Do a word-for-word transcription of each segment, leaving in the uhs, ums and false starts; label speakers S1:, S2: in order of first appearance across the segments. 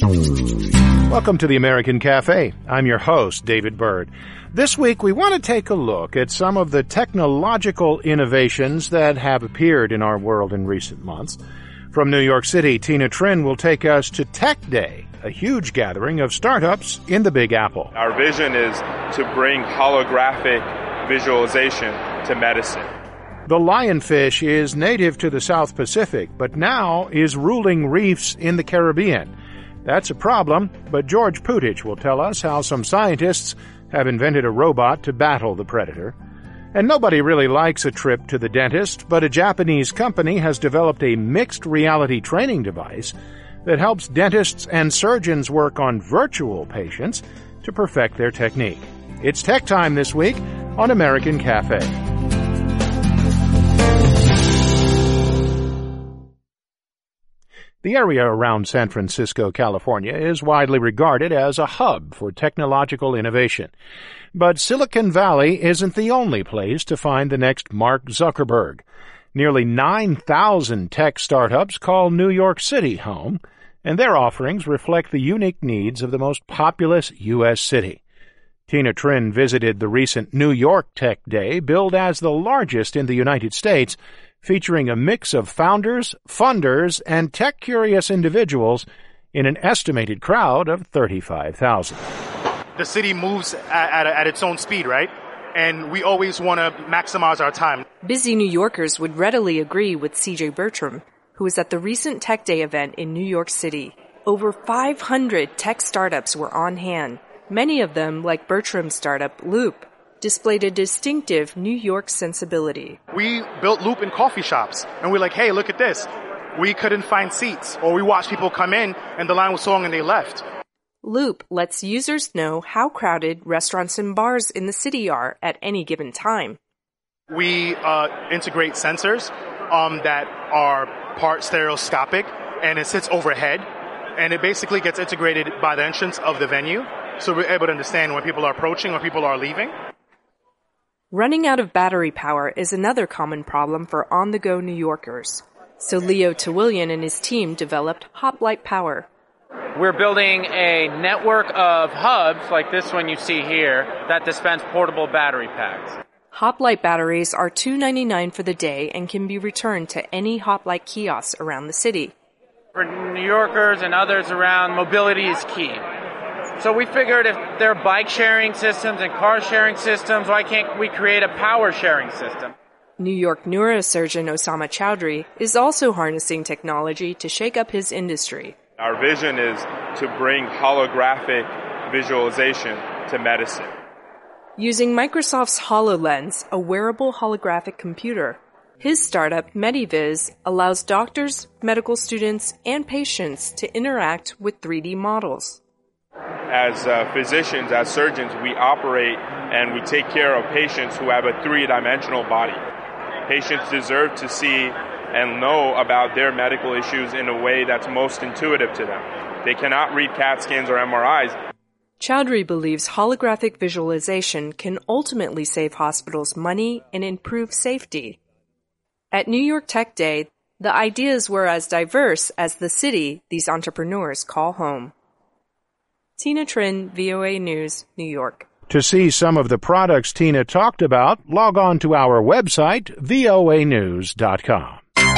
S1: Welcome to the American Cafe. I'm your host, David Byrd. This week, we want to take a look at some of the technological innovations that have appeared in our world in recent months. From New York City, Tina Trin will take us to Tech Day, a huge gathering of startups in the Big Apple.
S2: Our vision is to bring holographic visualization to medicine.
S1: The lionfish is native to the South Pacific, but now is ruling reefs in the Caribbean. That's a problem, but George Putich will tell us how some scientists have invented a robot to battle the predator. And nobody really likes a trip to the dentist, but a Japanese company has developed a mixed reality training device that helps dentists and surgeons work on virtual patients to perfect their technique. It's Tech Time this week on American Cafe. The area around San Francisco, California, is widely regarded as a hub for technological innovation. But Silicon Valley isn't the only place to find the next Mark Zuckerberg. Nearly nine thousand tech startups call New York City home, and their offerings reflect the unique needs of the most populous U S city. Tina Trin visited the recent New York Tech Day, billed as the largest in the United States, featuring a mix of founders, funders, and tech-curious individuals in an estimated crowd of thirty-five thousand.
S3: The city moves at, at, at its own speed, right? And we always want to maximize our time.
S4: Busy New Yorkers would readily agree with C J Bertram, who was at the recent Tech Day event in New York City. Over five hundred tech startups were on hand. Many of them, like Bertram's startup, Loop, displayed a distinctive New York sensibility.
S3: We built Loop in coffee shops, and we're like, hey, look at this. We couldn't find seats, or we watched people come in, and the line was long and they left.
S4: Loop lets users know how crowded restaurants and bars in the city are at any given time.
S3: We uh, integrate sensors um, that are part stereoscopic, and it sits overhead, and it basically gets integrated by the entrance of the venue, so we're able to understand when people are approaching or people are leaving.
S4: Running out of battery power is another common problem for on-the-go New Yorkers. So Leo Tawillian and his team developed Hoplite Power.
S5: We're building a network of hubs, like this one you see here, that dispense portable battery packs.
S4: Hoplite batteries are two dollars and ninety-nine cents for the day and can be returned to any Hoplite kiosk around the city.
S5: For New Yorkers and others around, mobility is key. So we figured if there are bike sharing systems and car sharing systems, why can't we create a power sharing system?
S4: New York neurosurgeon Osama Chowdhury is also harnessing technology to shake up his industry.
S2: Our vision is to bring holographic visualization to medicine.
S4: Using Microsoft's HoloLens, a wearable holographic computer, his startup, MediViz, allows doctors, medical students, and patients to interact with three D models.
S2: As uh, physicians, as surgeons, we operate and we take care of patients who have a three-dimensional body. Patients deserve to see and know about their medical issues in a way that's most intuitive to them. They cannot read CAT scans or M R Is.
S4: Chowdhury believes holographic visualization can ultimately save hospitals money and improve safety. At New York Tech Day, the ideas were as diverse as the city these entrepreneurs call home. Tina Trin, V O A News, New York.
S1: To see some of the products Tina talked about, log on to our website, V O A news dot com.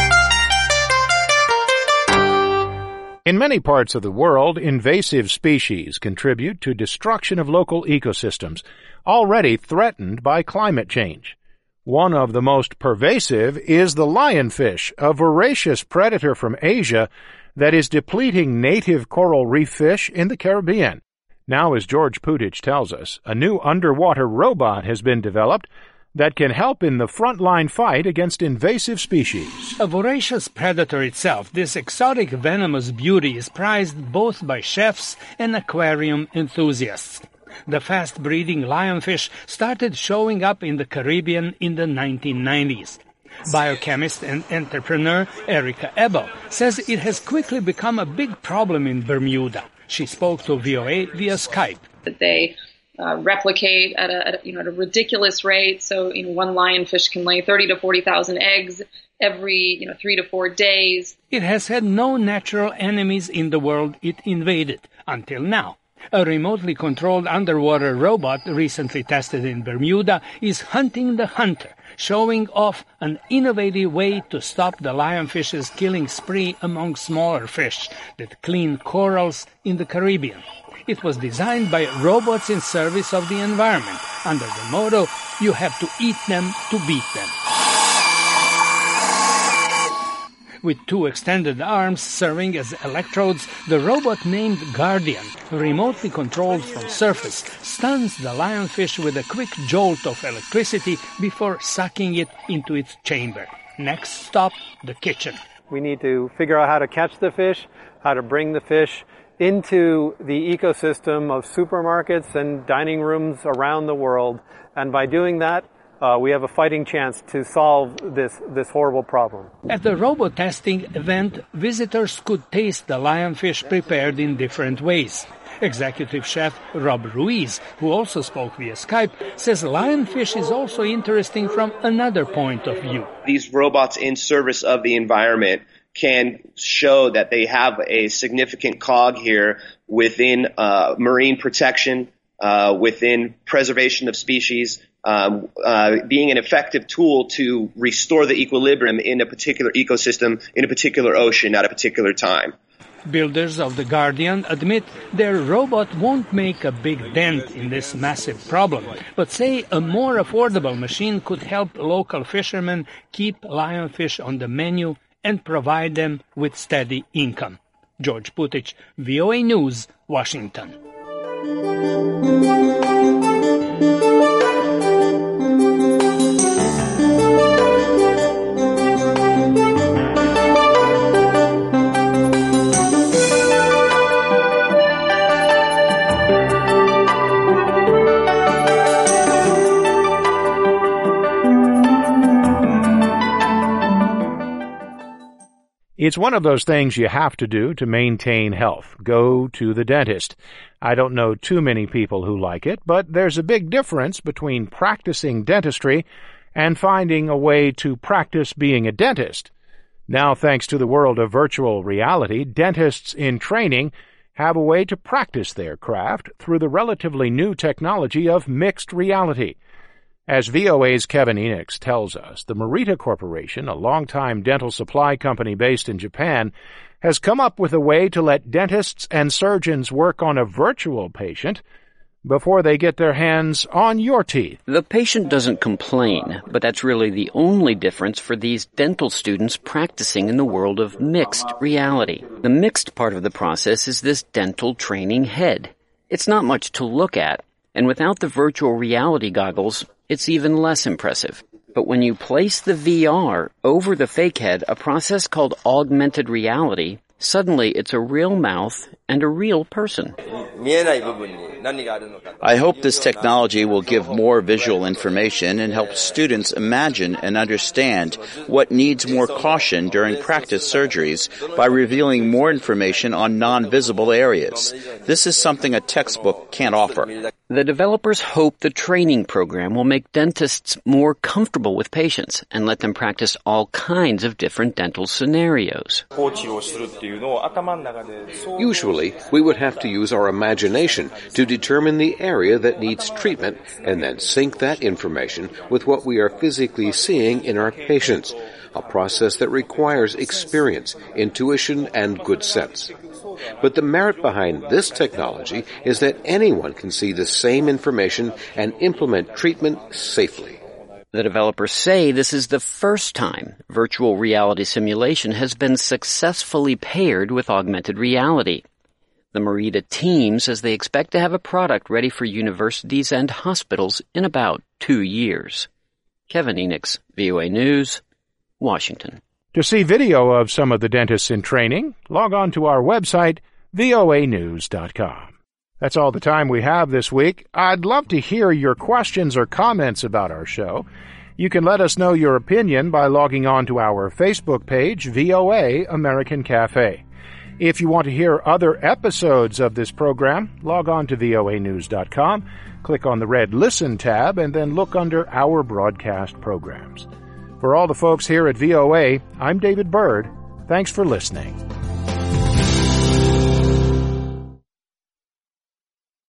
S1: In many parts of the world, invasive species contribute to destruction of local ecosystems, already threatened by climate change. One of the most pervasive is the lionfish, a voracious predator from Asia that is depleting native coral reef fish in the Caribbean. Now, as George Putich tells us, a new underwater robot has been developed that can help in the frontline fight against invasive species.
S6: A voracious predator itself, this exotic venomous beauty is prized both by chefs and aquarium enthusiasts. The fast-breeding lionfish started showing up in the Caribbean in the nineteen nineties. Biochemist and entrepreneur Erica Ebel says it has quickly become a big problem in Bermuda. She spoke to V O A via Skype.
S7: They uh, replicate at a, at a you know at a ridiculous rate. So you know one lionfish can lay thirty to forty thousand eggs every you know three to four days.
S6: It has had no natural enemies in the world it invaded until now. A remotely controlled underwater robot recently tested in Bermuda is hunting the hunter, showing off an innovative way to stop the lionfish's killing spree among smaller fish that clean corals in the Caribbean. It was designed by robots in service of the environment, under the motto, "You have to eat them to beat them." With two extended arms serving as electrodes, the robot named Guardian, remotely controlled from surface, stuns the lionfish with a quick jolt of electricity before sucking it into its chamber. Next stop, the kitchen.
S8: We need to figure out how to catch the fish, how to bring the fish into the ecosystem of supermarkets and dining rooms around the world. And by doing that, Uh, we have a fighting chance to solve this, this horrible problem.
S6: At the robot testing event, visitors could taste the lionfish prepared in different ways. Executive Chef Rob Ruiz, who also spoke via Skype, says lionfish is also interesting from another point of view.
S9: These robots in service of the environment can show that they have a significant cog here within uh, marine protection, uh, within preservation of species, Um, uh, being an effective tool to restore the equilibrium in a particular ecosystem, in a particular ocean at a particular time.
S6: Builders of the Guardian admit their robot won't make a big dent in this massive problem, but say a more affordable machine could help local fishermen keep lionfish on the menu and provide them with steady income. George Putich, V O A News, Washington.
S1: It's one of those things you have to do to maintain health. Go to the dentist. I don't know too many people who like it, but there's a big difference between practicing dentistry and finding a way to practice being a dentist. Now, thanks to the world of virtual reality, dentists in training have a way to practice their craft through the relatively new technology of mixed reality. As V O A's Kevin Enochs tells us, the Morita Corporation, a longtime dental supply company based in Japan, has come up with a way to let dentists and surgeons work on a virtual patient before they get their hands on your teeth.
S10: The patient doesn't complain, but that's really the only difference for these dental students practicing in the world of mixed reality. The mixed part of the process is this dental training head. It's not much to look at, and without the virtual reality goggles, it's even less impressive. But when you place the V R over the fake head, a process called augmented reality, suddenly it's a real mouth and a real person.
S11: I hope this technology will give more visual information and help students imagine and understand what needs more caution during practice surgeries by revealing more information on non-visible areas. This is something a textbook can't offer.
S10: The developers hope the training program will make dentists more comfortable with patients and let them practice all kinds of different dental scenarios.
S12: Usually, we would have to use our imagination to determine the area that needs treatment and then sync that information with what we are physically seeing in our patients, a process that requires experience, intuition, and good sense. But the merit behind this technology is that anyone can see the same information and implement treatment safely.
S10: The developers say this is the first time virtual reality simulation has been successfully paired with augmented reality. The Morita team says they expect to have a product ready for universities and hospitals in about two years. Kevin Enochs, V O A News, Washington.
S1: To see video of some of the dentists in training, log on to our website, V O A news dot com. That's all the time we have this week. I'd love to hear your questions or comments about our show. You can let us know your opinion by logging on to our Facebook page, V O A American Cafe. If you want to hear other episodes of this program, log on to V O A news dot com, click on the red Listen tab, and then look under Our Broadcast Programs. For all the folks here at V O A, I'm David Byrd. Thanks for listening.